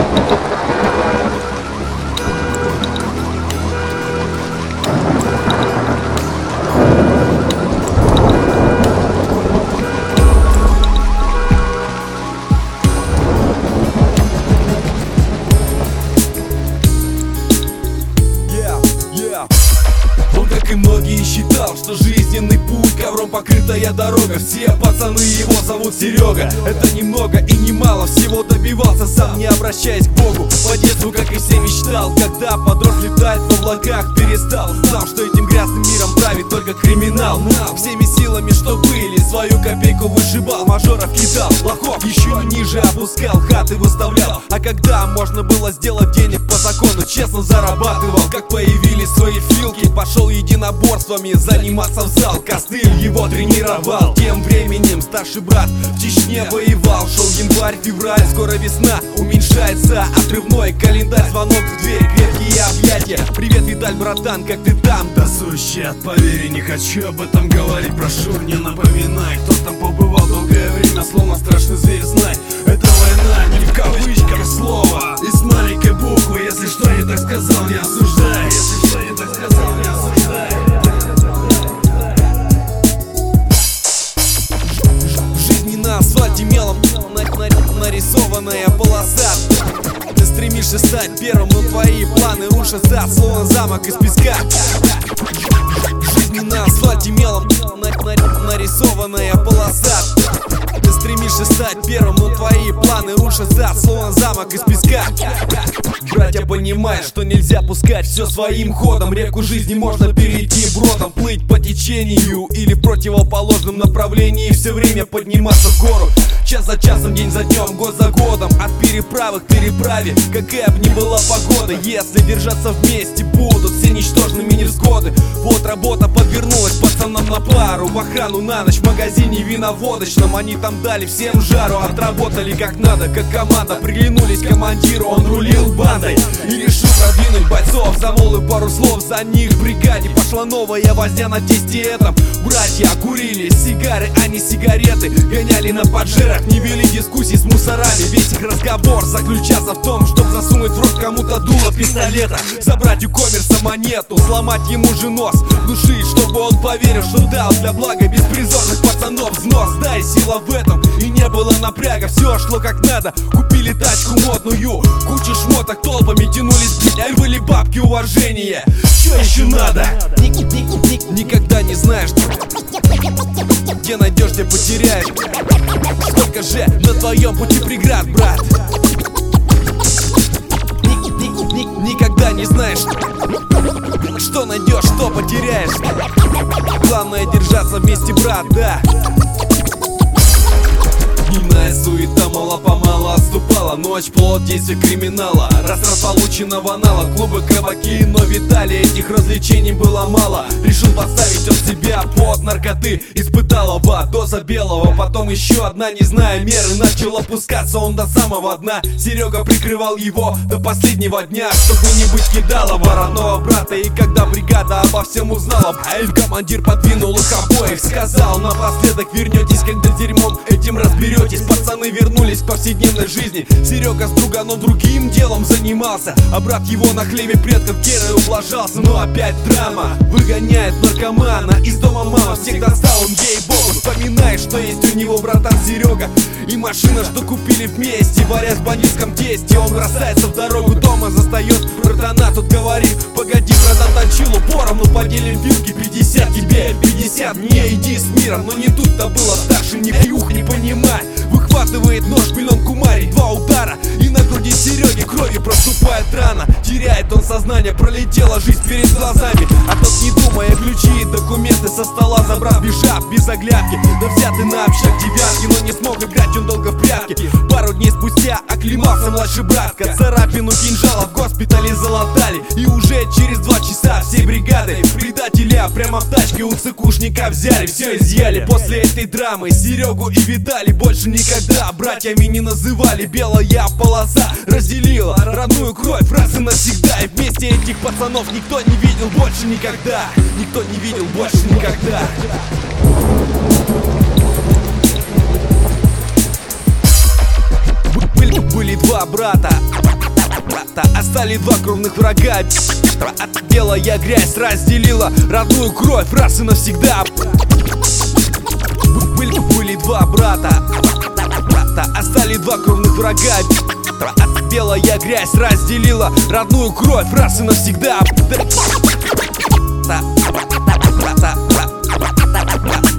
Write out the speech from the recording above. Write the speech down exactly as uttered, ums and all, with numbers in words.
Он, как и многие, считал, что жизненный путь ковром покрытая дорога. Все пацаны его зовут Серега. Это немного и немало, всего добивался сам, не обращаясь к Богу. По детству, как и все, мечтал, когда подрос, летать в облаках перестал. Знал, что этим грязным миром правит только криминал. Всеми силами, что были, свою копейку вышибал, мажоров кидал, лохов еще ниже опускал, хаты выставлял. А когда можно было сделать денег по закону, честно зарабатывал. Как появились свои филки, пошел единоборствами заниматься в зал. Костыль его тренировал. Тем временем старший брат в Чечне воевал. Шел январь-февраль, скоро весна, уменьшается отрывной календарь. Звонок в дверь, крепкие объятия. Привет, Виталь, братан, как ты там? Да сущий от поверь, не хочу об этом говорить. Прошу, не напоминай, кто там побывал долгое время, словно страшный зверь, знай. Это война, не в кавычках слово, и с маленькой буквы. Если что не так сказал, не осуждай. Если что не так сказал, не осуждай. Жизнь не на асфальте мелом нарисованная полоса. Ты стремишься стать первым, но твои планы рушатся, словно замок из песка. Жизнь не на асфальте мелом нарисованная полоса. Ты стремишься стать первым, но твои планы рушатся, словно замок из песка. Братья, понимают, что нельзя пускать все своим ходом. Реку жизни можно перейти бродом, плыть по течению или в противоположном направлении, все время подниматься в гору. Час за часом, день за днем, год за годом, от переправы к переправе, какая бы ни была погода. Если держаться вместе, будут все ничтожными невзгоды. Вот работа подвернулась пацанам на пару, в охрану на ночь в магазине виноводочном. Они там дали всем жару, отработали как надо, как команда. Приглянулись командиру, он рулил бандой и решил продвинуть бойцов. Замолвил пару слов за них в бригаде. Пошла новая возня на тесте этом. Братья курили сигары, а не сигареты. Гоняли на поджерах, не вели дискуссий с мусорами. Весь их разговор заключался в том, чтоб засунуть в рот кому-то дуло пистолета, забрать у коммерса монету, сломать ему же нос, душить, чтобы он поверил, что дал для блага беспризорных пацанов взнос. Да, и сила в этом, и не было напряга, все шло как надо. Купили тачку модную, куча шмоток толпами тянулись, блядь, были бабки, уважения. Что еще надо? Никогда не знаешь, где найдешь, где потеряешь. Сколько же на твоем пути преград, брат? Никогда не знаешь, что найдешь, что потеряешь. Главное держаться вместе, брат, да. Дневная суета мало-помалу отступала. Ночь, плод действия криминала. Растрат полученного анала, клубы, кабаки. Но Виталий этих развлечений было мало. Решил подставить он себя под наркоты. Испытал оба, доза белого, потом еще одна. Не зная меры, начал опускаться он до самого дна. Серега прикрывал его до последнего дня, чтобы не быть кидалова родного брата. И когда бригада обо всем узнала, командир подвинул их обоих. Сказал напоследок: вернетесь, когда дерьмом этим разберетесь. Пацаны вернулись к повседневной жизни. Серега с друганом другим делом занимался, а брат его на хлебе предков Герой ублажался. Но опять драма, выгоняет наркомана из дома мама. Всех достал он, ей-богу. Вспоминает, что есть у него братан Серега и машина, что купили вместе, варясь в бандитском тесте. Он бросается в дорогу, дома застает братана. Тут говорит: погоди, братан, точилу поровну поделим вилки. Пятьдесят тебе, пятьдесят мне, иди с миром. Но не тут-то было, старший не пьюх, не понимай. Выхватывает нож, миллион кумарей, два удара, и на груди Сереги кровью проступает рана. Теряет он сознание, пролетела жизнь перед глазами. А тот, не думая, ключи и документы со стола забрав, бежав без оглядки. Да взятый на общак девятки, но не смог играть он долго в прятки. Пару дней спустя оклемался младший братка. Царапину кинжала в госпитале залатали. И уже через два часа всей бригадой предателя прямо в тачке у цикушника взяли. Все изъяли. После этой драмы Серегу и Виталий больше никогда братьями не называли. Белая полоса разделила родную кровь раз и навсегда. И вместе этих пацанов никто не видел больше никогда. Никто не видел больше никогда. Были, были два брата, Остали два кровных врага. Белая грязь разделила родную кровь раз и навсегда. Были, были два брата, остали два кровных врага. Белая грязь разделила родную кровь раз и навсегда.